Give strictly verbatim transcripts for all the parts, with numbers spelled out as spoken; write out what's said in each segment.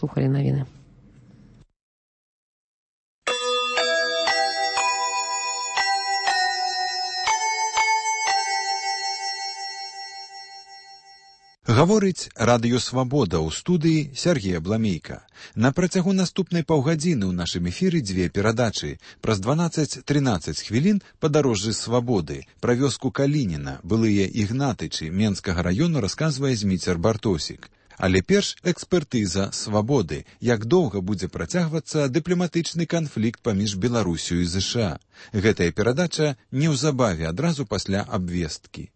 праслухалі навіны. Гаворыць Радыё Свабода ў студыі Сергея Бламейка. На працягу наступнай паўгадзіны ў нашым эфіры дзве перадачы. Праз дванаццаць-трынаццаць хвілін падарожжы свабоды. Пра вёску Калініна, былыя ігнатычы Менскага раёну расказвае Зміцер Бартосік. Але перш экспертыза свабоды. Як доўга будзе працягвацца дыпламатычны канфлікт паміж Беларусю і ЗША. Гэтая перадача неўзабаве адразу пасля абвесткі.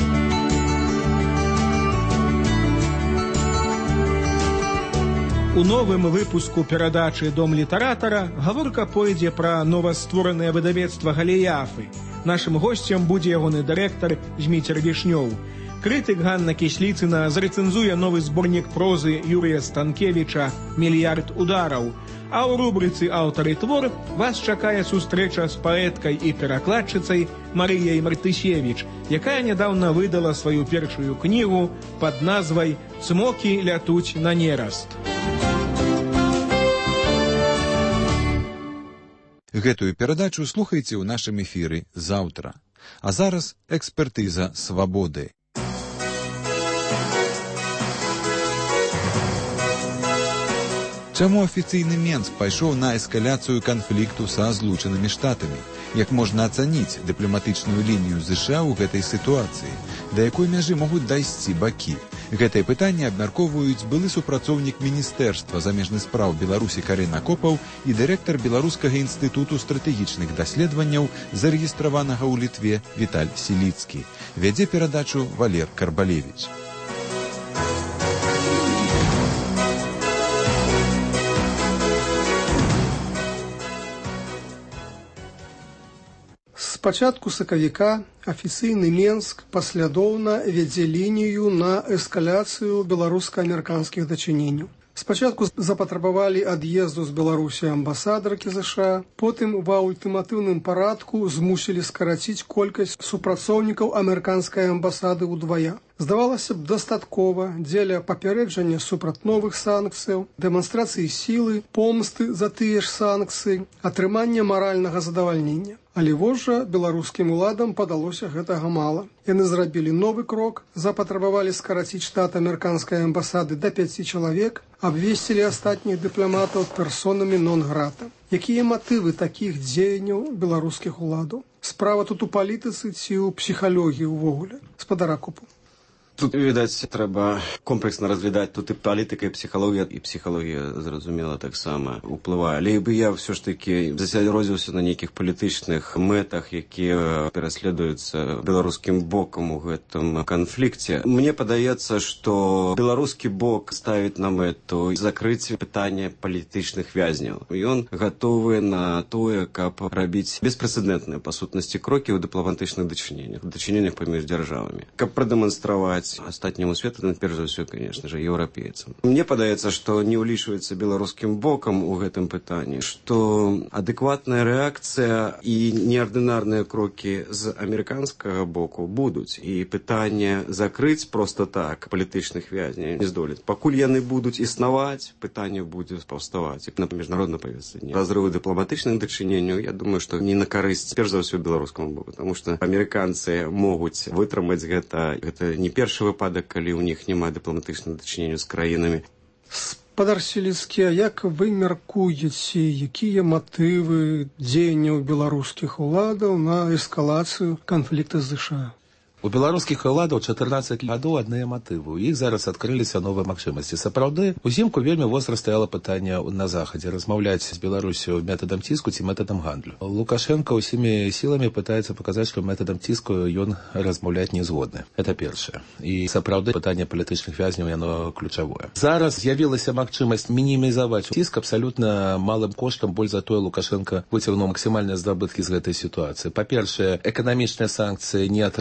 У новым выпуску перадачы «Дом літаратара» гаворка пойдзе пра новастворанае выдавецтва «Галіяфы». Нашым госцем будзе ягоны дырэктар Зміцер Вішнёў. Крытык Ганна Кісліцына зрэцэнзуе новы зборнік прозы Юрія Станкевіча «Мільярд удараў». А ў рубрыцы «Аўтар і твор» вас чакае сустрэча з паэткай і перакладчыцай Марыяй Мартысевіч, якая нядаўна выдала сваю першую кнігу пад назвай «Цмокі лятуць на нераст». Гэтую перадачу слухайце ў нашым эфіры заўтра. А зараз экспертыза свабоды. Чаму афіцыйны Менск пайшоў на эскаляцыю канфлікту са Злучанымі Штатамі? Як можна ацаніць дыпламатычную лінію ЗША ў гэтай сітуацыі? Да якой мяжы могуць дайсці бакі? Гэтае пытанне абмяркоўваюць былы супрацоўнік Міністэрства замежных спраў Беларусі Карына Копаў і дырэктар Беларускага інстытуту стратэгічных даследаванняў, зарэгістраванага ў Літве, Віталь Сіліцкі. Вядзе перадачу Валер Карбалевіч. З пачатку сакавіка афіцыйны Менск паслядоўна вядзе лінію на эскаляцыю беларуска-амерыканскіх дачыненняў. Спачатку запатрабавалі ад'езду з Беларусі амбасадаркі ЗША, потым ва ультыматыўным парадку змусілі скараціць колькасць супрацоўнікаў амерыканскай амбасады ўдвая. Здавалася б, дастаткова дзеля папярэджання супраць новых санкцыяў, дэманстрацыі сілы, помсты за тыя ж санкцыі, атрымання маральнага задавальнення. Але вось жа беларускім уладам падалося гэтага мала. Яны зрабілі новы крок, запатрабавалі скараціць штат амерыканскай амбасады да пяці чалавек, абвесцілі астатніх дыпламатаў персонамі нон-грата. Якія матывы такіх дзеянняў беларускіх уладаў? Справа тут у палітыцы ці ў псіхалогіі ўвогуле? Спадара Копу. Тут, відаць, трэба комплексна разглядаць. Тут і палітыка, і псіхалогія, і псіхалогія, зразумела, таксама ўплывае. Але бы я ўсё ж такі засяродзіўся на нейкіх палітычных мэтах, якія пераследуюцца беларускім бокам у гэтым канфлікце. Мне падаецца, што беларускі бок ставіць на мэту закрыць пытанне палітычных вязняў. Ён гатовы на тое, каб рабіць беспрэцэдэнтныя, па сутнасці, крокі ў дыпламатычных дачыненнях, дачыненнях паміж дзяржавамі. Каб прадэманстраваць астатняму свету, перш за ўсё, конечно же, еўрапейцам. Мне падаецца, што не ўлічваецца беларускім бокам у гэтым пытанні, што адэкватная рэакцыя і неардынарныя крокі з амерыканскага боку будуць. І пытанне закрыць проста так палітычных вязняў не здолець. Пакуль яны будуць існаваць, пытанне будзе паўставаць. На міжнароднай павестцы дня. Разрывы дыпламатычных дачыненняў, я думаю, што не на карысць, перш за ўсё, беларускаму боку. Таму што амерыканцы могуць вытрымаць гэта. Гэта не першы выпадак, калі ў них няма дыпламатычных дачыненняў з краінамі. Спадар Сіліцкі, як вы мяркуеце, якія матывы дзеянняў беларускіх уладаў на эскалацыю канфлікта з ЗША? У беларускіх уладаў чатырнаццаць гадоў адныя матывы. У іх зараз адкрыліся новыя магчымасці. Сапраўды, узімку вельмі востра стаяла пытанне на захадзе размаўляць з Беларусю метадам ціску ці метадам гандлю. Лукашенко ўсімі сіламі пытаецца паказаць, што метадам ціску ён размаўляць не згодны. Это першае. І сапраўды пытанне палітычных вязняў яно ключавое. Зараз з'явілася магчымасць мінімізаваць ціск абсалютна малым коштам, больш за тое Лукашенко выцягнуў максімальныя здабыткі з гэтай сітуацыі. Па-першае, эканамічныя санкцыі не атрымалі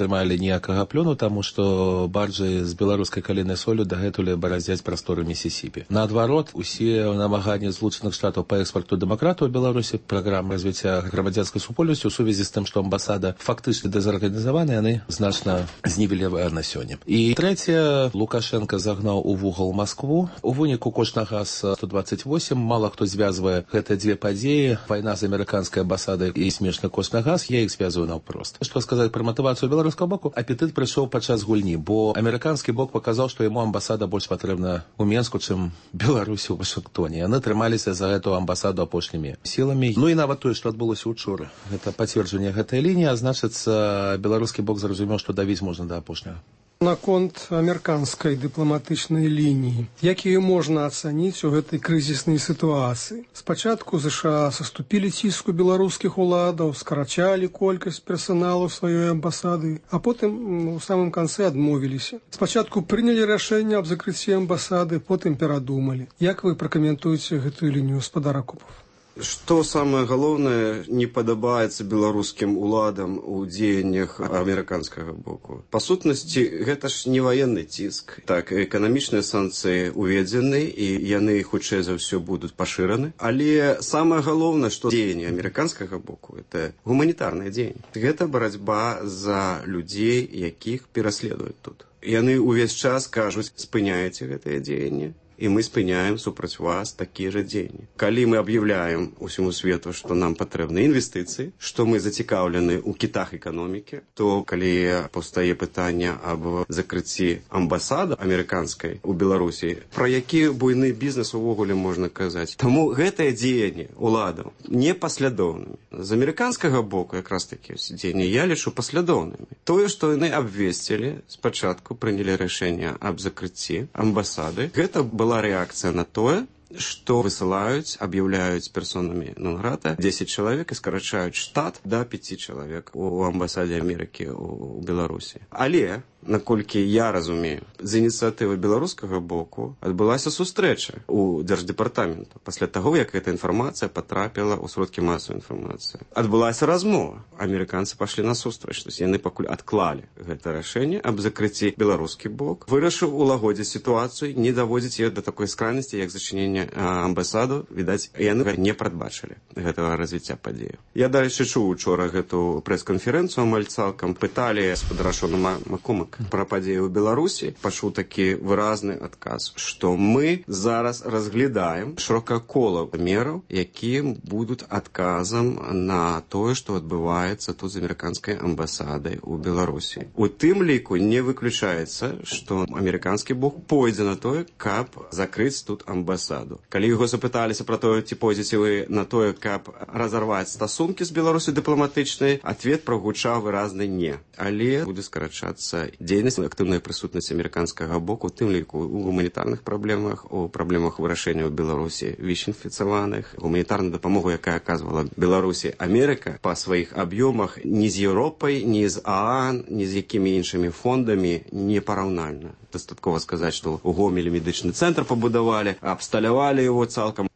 ніякага плёну, таму што баржы з беларускай калійнай соллю дагэтуль бараздзяць прасторы Місісіпі. Наадварот, усе намаганні Злучаных Штатаў па экспарту дэмакратаў у Беларусі, праграма развіцця грамадзянскай супольнасці ў сувязі з тым, што амбасада фактычна дэзарганізавана, яны значна знівеляваны сёння. І трэцяе, Лукашенко загнаў у вугал Маскву. У выніку кошт на газ сто дваццаць восем, мала хто звязвае гэтыя дзве падзеі, вайна з амерыканскай амбасадай і смешны кошт на газ, я іх звязую наўпрост. Што сказаць пра матывацыю беларускага боку? Апетыт прыйшоў падчас гульні, бо амерыканскі бок паказаў, што яму амбасада больш патрэбна ў Менску, чым Беларусі ў Вашынгтоне. Яны трымаліся за гэту амбасаду апошнімі сіламі. Ну і нават тое, што адбылося учора. Гэта пацверджанне гэтай лініі, а значыцца, беларускі бок зразумеў, што давіць можна да апошняга. Наконт амерыканскай дыпламатычнай лініі, як яе можна ацаніць у гэтай крызіснай сітуацыі. Спачатку ЗША саступілі ціску беларускіх уладаў, скарачалі колькасць персаналу сваёй амбасады, а потым у самым канцы адмовіліся. Спачатку прынялі рашэнне аб закрыцці амбасады, потым перадумалі. Як вы пракаментуеце гэтую лінію, гаспадар Акопов? Што самае галоўнае не падабаецца беларускім уладам у дзеяннях амерыканскага боку? Па сутнасці, гэта ж не ваенны ціск. Так, эканамічныя санкцыі уведзены, і яны, хутчэй за ўсё, будуць пашыраны. Але самае галоўнае, што дзеянні амерыканскага боку, это гуманітарнае дзеянне. Гэта барацьба за людзей, якіх пераследуюць тут. Яны ўвесь час кажуць, спыняеце гэтае дзеянне, і мы спыняем супраць вас такія жа дзеянні. Калі мы аб'яўляем усяму свету, што нам патрэбны інвестыцыі, што мы зацікаўлены ў кітах эканомікі, то калі паўстае пытанне аб закрыцці амбасады амерыканскай у Беларусі, пра які буйны бізнес увогуле можна казаць. Таму гэтае дзеянне уладаў непаслядоўнымі. З амерыканскага боку якраз такі дзеянні я лічу паслядоўнымі. Тое, што яны абвесцілі, спачатку прынялі рашэнне аб закрыцці амбасады, гэта была реакция на тое, што высылаюць, аб'яўляюць персонамі нон-грата дзесяць чалавек і скарачаюць штат да пяці чалавек у амбасадзе Амерыкі ў Беларусі. Але, наколькі я разумею, з ініцыятывы беларускага боку адбылася сустрэча ў Дзярждэпартаменту пасля таго, як эта інфармацыя патрапіла ў сродкі масавай інфармацыі. Адбылася размова. Амерыканцы пашлі насустрач, то есть яны пакуль адклалі гэта рашэнне аб закрыцці. Беларускі бок вырашыў улагодзіць сітуацыю, не даводзіць яе да такой скранасці, як зачыненне амбасаду. Відаць, яны не прадбачылі гэтага развіцця падзеяў. Я дальше чуў учора гэту прэс-канферэнцыю амаль цалкам. Пыталі гаспадара Шона Маккумака пра падзеі ў Беларусі. Пачуў такі выразны адказ, што мы зараз разглядаем шырока кола мераў, якія будуць адказам на тое, што адбываецца тут з амерыканскай амбасадай у Беларусі. У тым ліку не выключаецца, што амерыканскі бок пойдзе на тое, каб закрыць тут амбасаду. Калі яго запыталіся пра тое, ці пойдзеце вы на тое, каб разарваць стасункі з Беларусі дыпламатычнай, адвет прагучаў выразны не. Але будзе скарачацца дзейнасць, актыўная прысутнасць амерыканскага боку, у тым ліку у гуманітарных праблемах, у праблемах вырашэння ў Беларусі віч-інфіцаваных, гуманітарную дапамогу, якая аказвала Беларусі Амерыка па сваіх аб'ёмах ні з Еўропай, ні з ААН, ні з якімі іншымі фондамі не параўнальна. Дастаткова сказаць, што ў Гомелі медычны цэнтр пабудавалі, абсталявалі яго цалкам.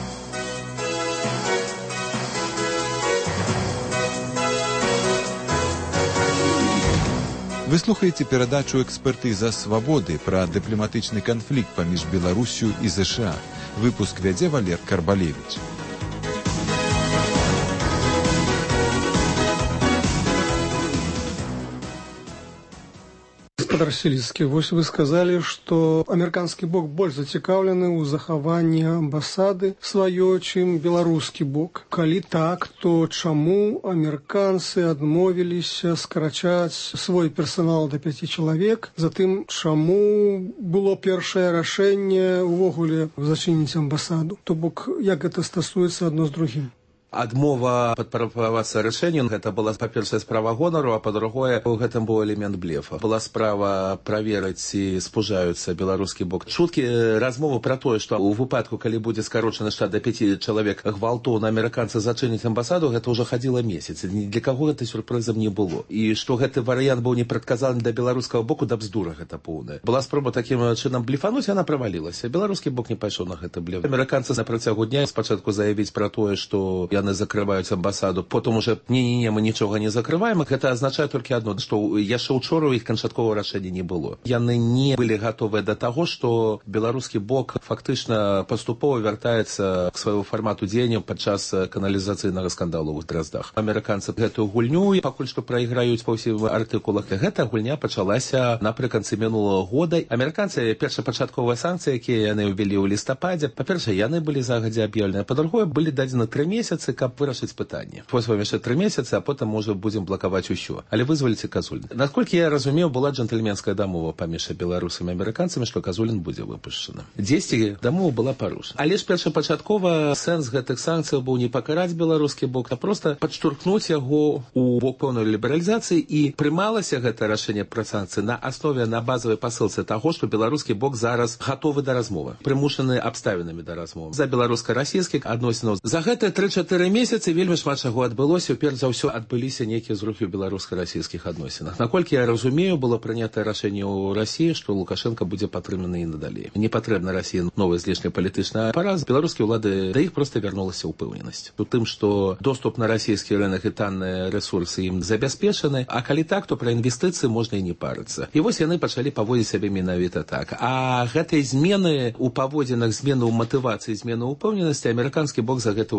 Вы слухаеце перадачу «Экспертыза свабоды» пра дыпламатычны канфлікт паміж Беларусю і ЗША. Выпуск вядзе Валер Карбалевіч. Гаспадар Селіцкі, вось вы сказалі, што амерыканскі бок больш зацікаўлены ў захаванні амбасады сваёй, чым беларускі бок. Калі так, то чаму амерыканцы адмовіліся скарачаць свой персанал да пяці чалавек? Затым, чаму было першае рашэнне ўвогуле зачыніць амбасаду? То бок, як гэта стасуецца адно з другім? Адмова падпарапавацца рашэнню, гэта была, па-першае, справа гонару, а па-другое, у гэтым быў элемент блефа. Была справа праверыць, ці спужаюцца беларускі бок. Чуткі размовы пра тое, што ў выпадку, калі будзе скарочаны штат да пяці чалавек, гвалтоўна амерыканцы зачыняць амбасаду, гэта ўжо хадзіла месяц. Для каго гэта сюрпрызам не было. І што гэты варыянт быў непрадказаны для беларускага боку, да бздура гэта поўная. Была спроба такім чынам блефануць, яна правалілася. Беларускі бок не пайшоў на гэты блеф. Амерыканцы на працягу дня спачатку заявіць пра тое, што яны закрываюць амбасаду, потым уже не-не-не, мы нічога не закрываем, гэта азначае толькі адно, што яшчэ учора ў іх канчатковага рашэння не было. Яны не былі гатовыя да таго, што беларускі бок фактычна паступова вяртаецца к свайму фармату дзеянняў падчас каналізацыйнага скандалу ў Драздах. Амерыканцы гэтую гульню пакуль што прайграюць па ўсіх артыкулах. Гэта гульня пачалася напрыканцы мінулага года. Амерыканцы першапачатковыя санкцыі, якія яны ўвялі ў лістападзе, па-першае, яны былі загадзя аб'яўлены, па-другое, былі дадзены тры месяцы, каб вырашыць пытанне. Вось вам яшчэ тры месяцы, а потым можа будзем блакаваць усё. Але вызваліце Казуліна. Наколькі я разумеў, была джентльменская дамова паміж беларусамі і амерыканцамі, што Казулін будзе выпушчаны. Дзесьці дамова была парушана. Але ж першапачаткова сэнс гэтых санкцыяў быў не пакараць беларускі бок, а проста падштурхнуць яго у бок пэўнай лібералізацыі, і прымалася гэта рашэнне пра санкцыі на аснове, на базавай пасылцы таго, што беларускі бок зараз гатовы да размовы, прымушаны абставінамі да размовы. За беларуска-расійскіх адносінаў. За гэтыя тры-чатыры месяцы вельмі шмат чаго адбылося. Перш за ўсё адбыліся нейкія зрухі ў беларуска-расійскіх адносінах. Наколькі я разумею, было прынятае рашэнне ў Расіі, што Лукашенко будзе патрыманы і надалей. Не патрэбна Расіі новы знешнепалітычны апарат. Беларускія ўлады да іх проста вярнулася ўпэўненасць у тым, што доступ на расійскі рынок і танныя рэсурсы ім забяспечаны, а калі так, то пра інвестыцыі можна і не парыцца. І вось яны пачалі паводзіць сябе менавіта так. А гэтыя змены ў паводзінах, змены ў матывацыі, змены ў упэўненасці амерыканскі бок за гэта